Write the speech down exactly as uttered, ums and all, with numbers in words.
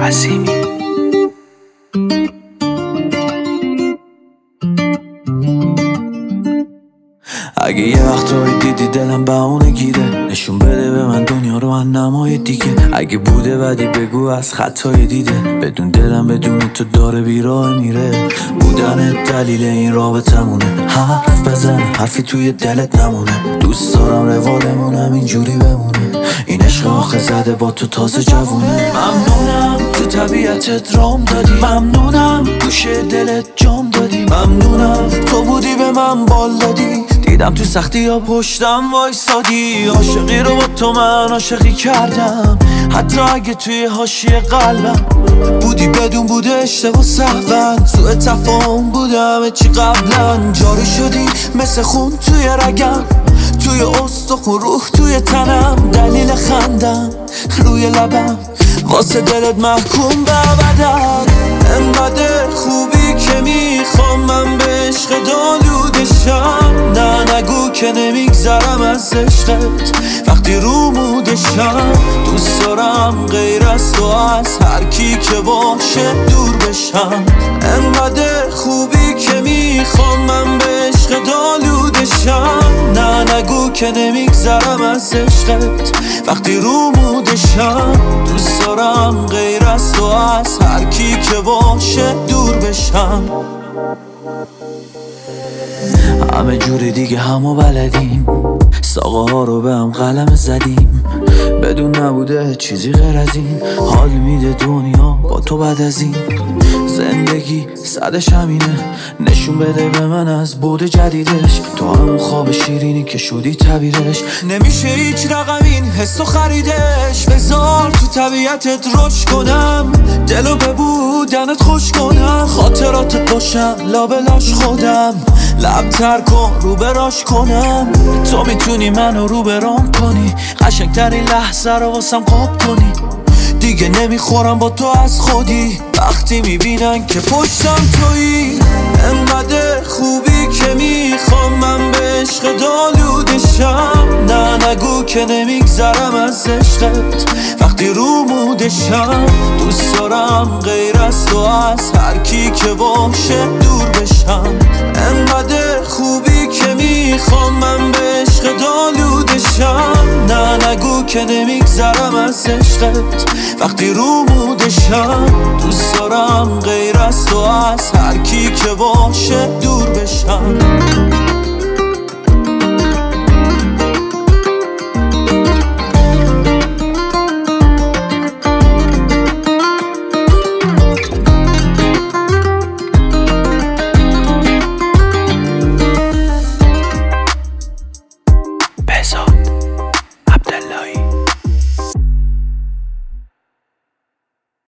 عظیمی. اگه یه وقتایی دیدی دلم بهونه گیره، نشون بده به من دنیا رو من نمای دیگه. اگه بوده بدی بگو از خطای دیده، بدون دلم بدون تو داره بیراه میره. بودن دلیل این رابطمونه، حرف بزن حرفی توی دلت نمونه. دوست دارم روالمونم اینجوری بمونه، این عشق آخه زده با تو تازه جوونه. ممنونم تو طبیعتت رام دادی، ممنونم گوشه دلت جام دادی، ممنونم تو بودی به من بال دادی. دیدم تو سختی ها پشتم وایسادی، عاشقی رو با تو من عاشقی کردم. حتی اگه توی حاشیه قلبم بودی بدون بوده اشتباه سهون. سوء تفاهم بودم چی قبلا، جاری شدی مثل خون توی رگم، توی استخون روح توی تنم. دلیل خندم روی لبم واسه دلت محکوم به ابدن. انقدر خوبی که میخوام من به عشق دالودشم. نه نگو که نمیگذرم از عشقت وقتی رو مودشم. دوست دارم غیر از تو از هر کی که باشه دور بشم. انقدر خوبی که میخوام من به عشق دالودشم. نه نگو که نمیگذرم از عشقت وقتی رو مودشم. دوست دارم غیر از تو از هر کی که باشه دور بشم. همه جوری دیگه همو بلدیم، ساقه ها رو به هم قلم زدیم. بدون نبوده چیزی غیر از این، حال میده دنیا با تو بعد از این. زندگی صدش همینه، نشون بده به من از بود جدیدش. تو همون خواب شیرینی که شدی تعبیرش، نمیشه هیچ رقم این حسو خریدش. بذار تو طبیعتت رشد کنم، دلو به بودنت خوش کنم. خاطراتت باشم لابلاش خودم، لب تر کن رو براش کنم. تو میتونی منو رو برام کنی، قشنگترین لحظه رو واسم قاب کنی. دیگه نمیخورم با تو از خودی، وقتی میبینن که پشتم تویی. انقدر خوبی که میخوام من به عشق دالودشم. نه نگو که نمیگذرم از عشقت وقتی رو مودشم. دوست دارم غیر از تو از هر کی که باشه دور بشم. انقدر خوبی که میخوام من به عشق دالودشم. نه نگو که نمیگذرم از عشقت وقتی رو مودشم. دوست دارم غیر از تو از هر کی که باشه دور بشم.